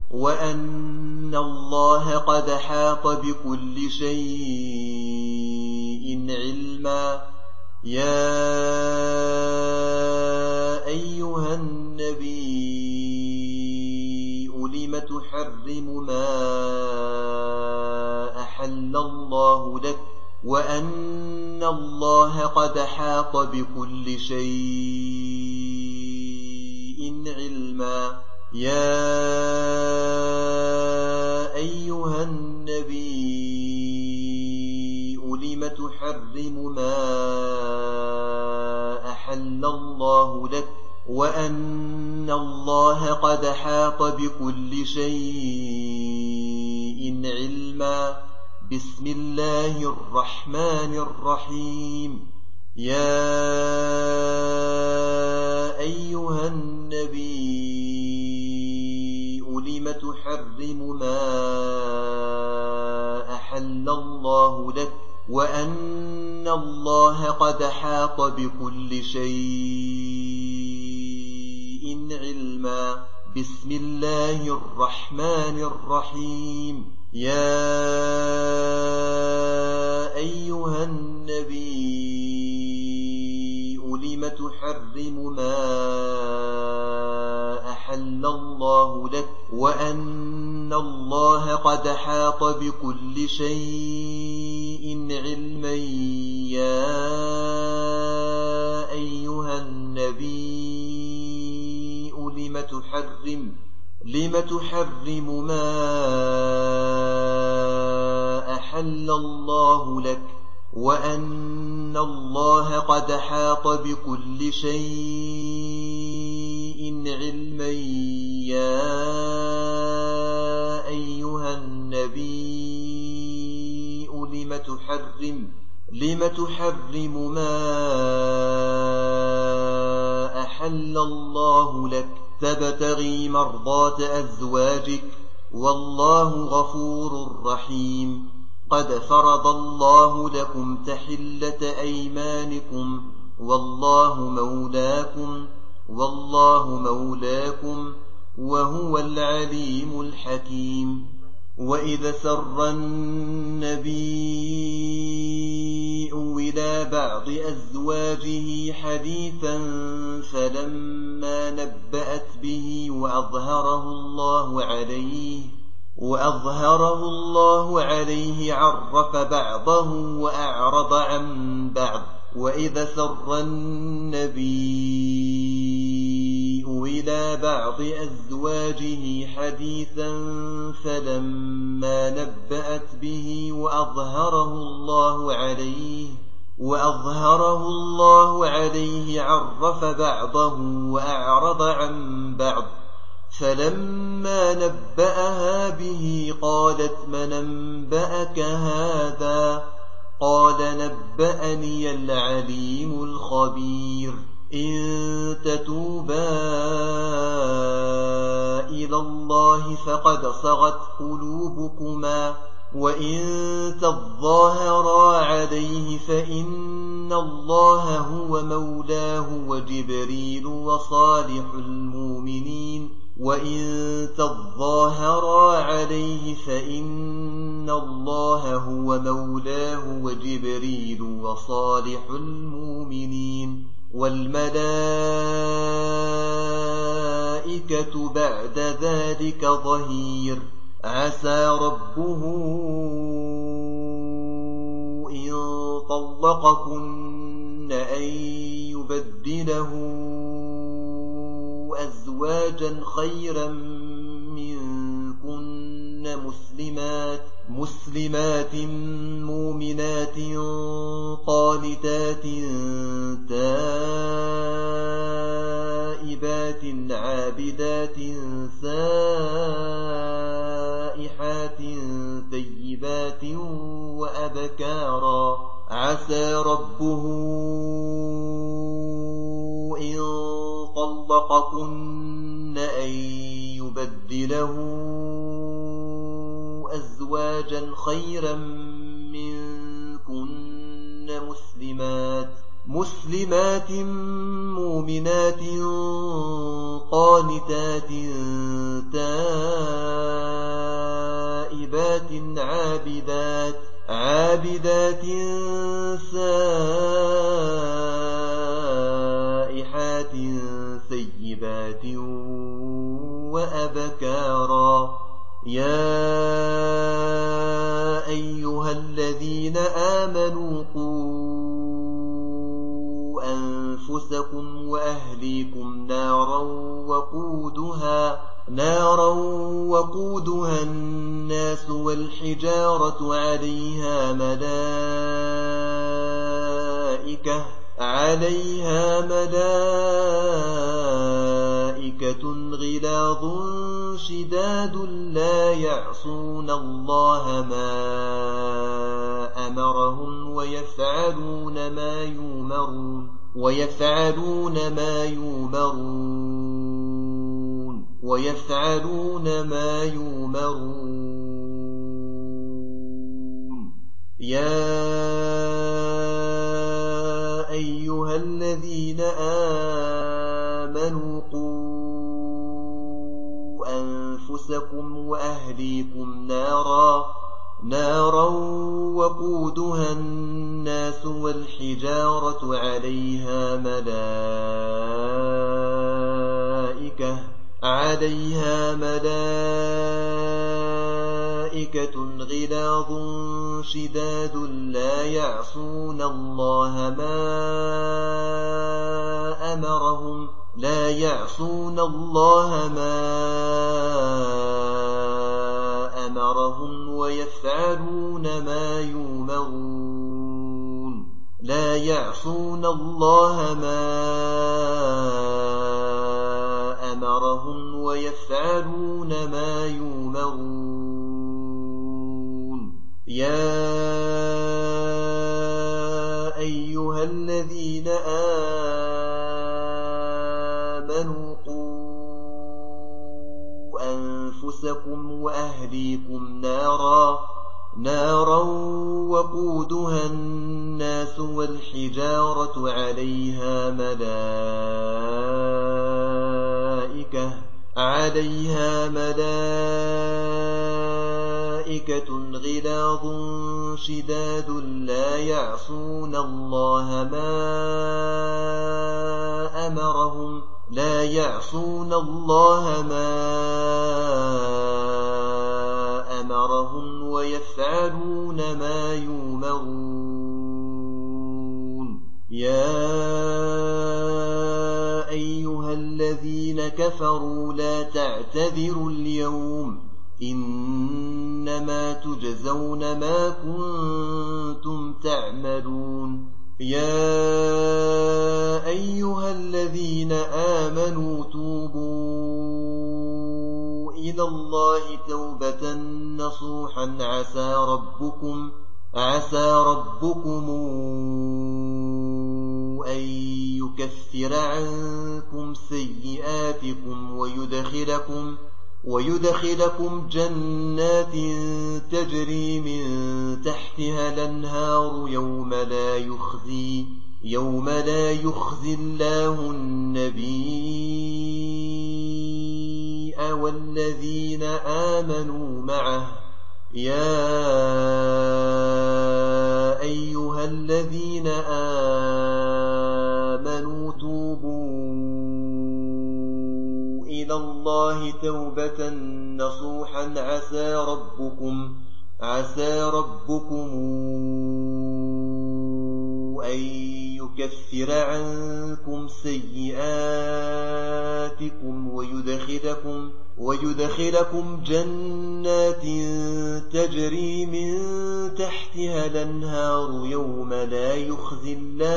وأن الله قد حاط بكل شيء علما. يا أيها النبي لم تحرم ما أحل الله لك وأن الله قد حاط بكل شيء علما. يا أيها النبي لم تحرم ما أحل الله لك وأن الله قد حاط بكل شيء علما. بسم الله الرحمن الرحيم. يا أيها النبي لم تحرم ما أحل الله لك وأن الله قد حاط بكل شيء علما. بسم الله الرحمن الرحيم. يا أيها النبي لم تحرم ما أحل الله لك وأن الله قد حاط بكل شيء علما. يا أيها النبي لم تحرم ما أحل الله لك وأن الله قد حاط بكل شيء علما. يا أيها النبي لم تحرم ما أحل الله لك تبتغي مرضات أزواجك والله غفور رحيم. قد فرض الله لكم تحلة أيمانكم والله مولاكم وهو العليم الحكيم. وإذا سر النبي إلى بعض أزواجه حديثا فلما نبأت به وأظهره الله عليه عرف بعضه وأعرض عن بعض. وإذا سر النبي إلى بعض أزواجه حديثا فلما نبأت به وأظهره الله عليه عرف بعضه وأعرض عن بعض. فلما نبأها به قالت من أنبأك هذا؟ قال نبأني العليم الخبير. إن تتوبا إلى الله فقد صغت قلوبكما وإن تظاهرا عليه فإن الله هو مولاه وجبريل وصالح المؤمنين والملائكة بعد ذلك ظهير. عسى ربه إن طلقكن أن يبدله أزواجا خيرا منكن مسلمات مؤمنات قانتات تائبات عابدات سائحات طيبات وأبكارا. عسى ربه إن طلقكن أن يبدله أزواجا خيرا منكن مسلمات مؤمنات قانتات عابدات سائحات ثيبات وأبكارا يا أيها الذين آمنوا قوا أنفسكم وأهليكم نارا وقودها الناس والحجارة عليها ملائكة غلاظ شداد لا يعصون الله ما أمرهم ويفعلون ما يؤمرون يا أيها الذين آمنوا قوا أنفسكم وأهليكم نارا وقودها الناس والحجارة عليها ملائكة غلاظ شداد لا يعصون الله ما أمرهم ويفعلون ما يؤمرون يا أيها الذين آمنوا قوا أنفسكم وأهليكم نارا وقودها الناس والحجارة عليها ملائكة غلاظ شداد لا يعصون الله ما أمرهم ويفعلون ما يؤمرون يا أيها الذين كفروا لا تعتذروا اليوم إنما تجزون ما كنتم تعملون يا أيها الذين آمنوا توبوا إلى الله توبة نصوحا عسى ربكم أن يكفر عنكم سيئاتكم ويدخلكم جنات تجري من تحتها الأنهار يوم لا يخزي الله النبي والذين آمنوا معه يا أيها الذين آمنوا توبوا إلى الله توبة نصوحا عسى ربكم أن يكفر عنكم سيئاتكم ويدخلكم جنات تجري من تحتها الأنهار يوم لا يخزي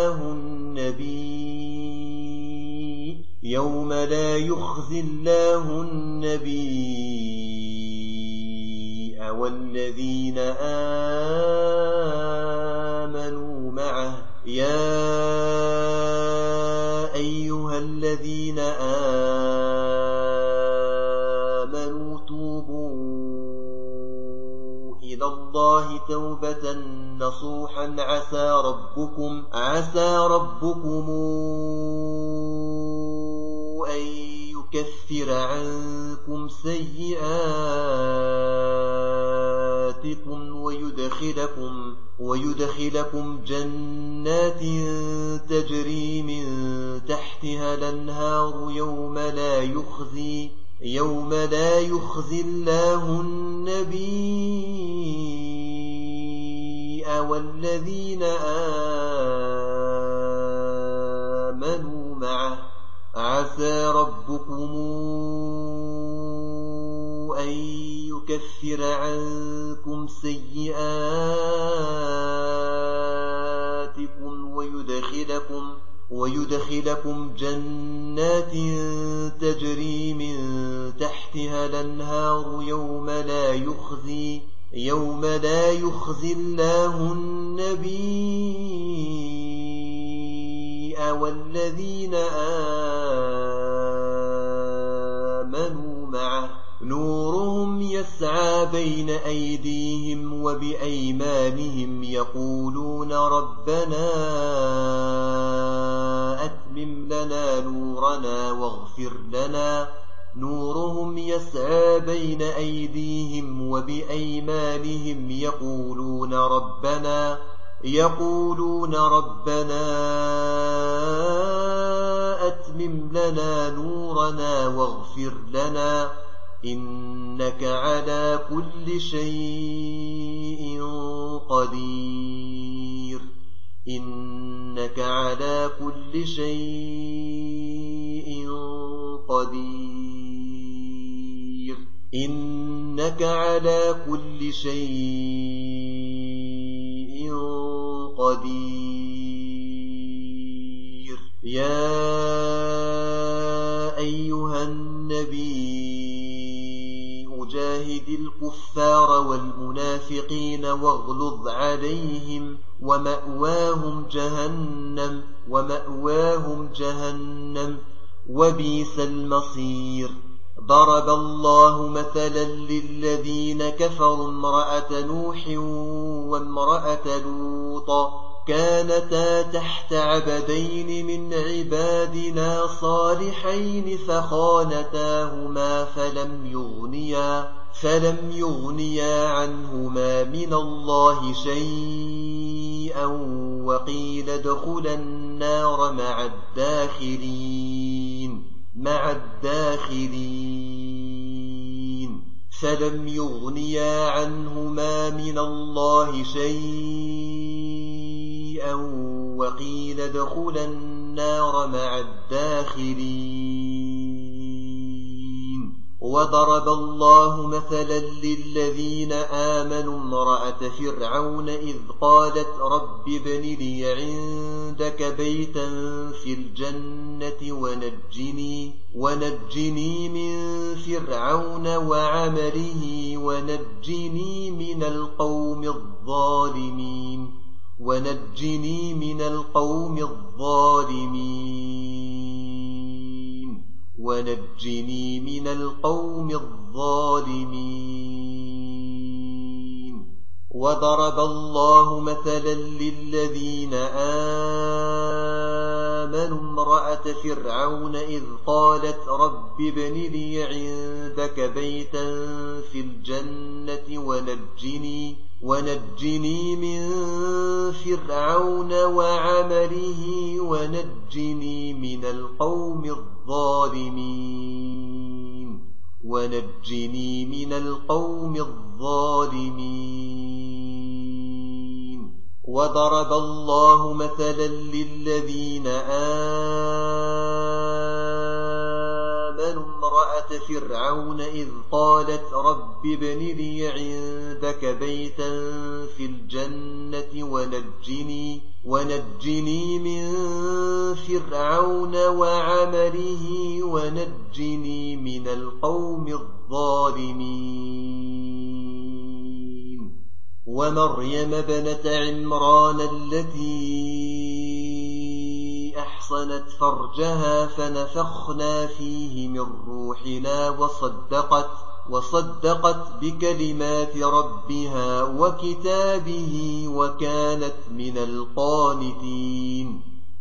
الله النبي والذين آمنوا معه يا أيها الذين آمنوا توبوا إلى الله توبة نصوحا عسى ربكم أن يكفر عنكم سيئاتكم سيئاتكم ويدخلكم جنات تجري من تحتها الأنهار يوم لا يخزي الله النبي والذين آمنوا معه عسى ربكم أن يكفر عنكم سيئاتكم ويدخلكم جنات تجري من تحتها الأنهار يوم لا يخزي الله النبي والذين آمنوا معه نورهم يسعى بين أيديهم وبأيمانهم يقولون ربنا أتمم لنا نورنا واغفر لنا نورهم يسعى بين أيديهم وبأيمانهم يقولون ربنا أتمم لنا نورنا واغفر لنا إنك على كل شيء قدير إنك على كل شيء قدير إنك على كل شيء قدير يا أيها النبي جاهد الكفار والمنافقين واغلظ عليهم ومأواهم جهنم وبئس المصير ضرب الله مثلا للذين كفروا امرأة نوح وامرأة لوط كانتا تحت عبدين من عبادنا صالحين فخانتاهما فلم يغنيا عنهما من الله شيئا وقيل ادخلا النار مع الداخلين فلم يغنيا عنهما من الله شيئا وقيل ادخلا النار مع الداخلين وضرب الله مثلا للذين آمنوا امرأة فرعون إذ قالت رب ابن لي عندك بيتا في الجنة ونجني من فرعون وعمله ونجني من القوم الظالمين وضرب الله مثلا للذين آمنوا امرأة فرعون إذ قالت رب ابن لي عندك بيتا في الجنة ونجني من فرعون وعمله ونجني من القوم الظالمين وضرب الله مثلا للذين آمنوا امرأة فرعون إذ قالت رب ابن لي عندك بيتا في الجنة ونجني من فرعون وعمله ونجني من القوم الظالمين ومريم ابنة عمران التي أحصنت فرجها فنفخنا فيه من روحنا وصدقت بكلمات ربها وكتابه وكانت من القانتين